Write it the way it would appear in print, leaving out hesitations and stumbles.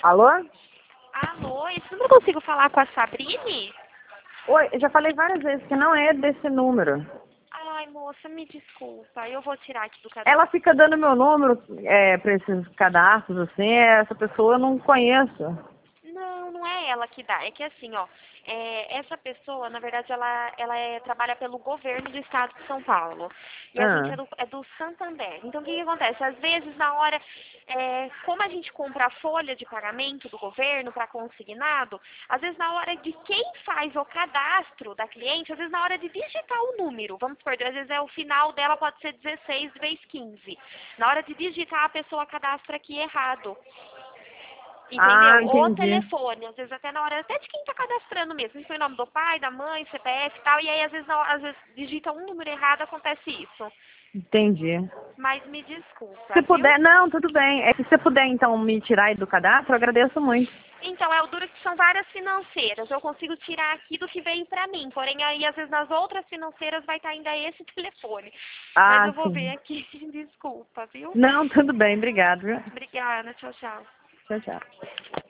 Alô? Alô, esse número eu consigo falar com a Sabrine? Oi, eu já falei várias vezes que não é desse número. Ai, moça, me desculpa. Eu vou tirar aqui do Ela cadastro. fica dando meu número para esses cadastros, assim, essa pessoa eu não conheço. Não, não é ela que dá. É que assim, ó, essa pessoa, na verdade, ela trabalha pelo governo do estado de São Paulo. E a gente Ah, é do Santander. Então, o que acontece? Às vezes, na hora, como a gente compra a folha de pagamento do governo para consignado, às vezes, na hora de quem faz o cadastro da cliente, às vezes, na hora de digitar o número, vamos supor, às vezes, o final dela pode ser 16 vezes 15. Na hora de digitar, a pessoa cadastra aqui errado. Entendeu? O entendi. telefone, às vezes até na hora, até de quem tá cadastrando mesmo. Isso foi o nome do pai, da mãe, CPF e tal. E aí, às vezes digita um número errado, acontece isso. Entendi. Mas me desculpa, Se viu? puder, não, tudo bem. É que se você puder, então, me tirar aí do cadastro, eu agradeço muito. Então, é o duro que são várias financeiras. Eu consigo tirar aqui do que veio pra mim. Porém, aí, às vezes, nas outras financeiras vai estar ainda esse telefone. Mas Ah, eu vou ver sim. aqui. Desculpa, viu? Não, tudo bem, obrigado, viu? Obrigada. Tchau, tchau. Tchau, tchau.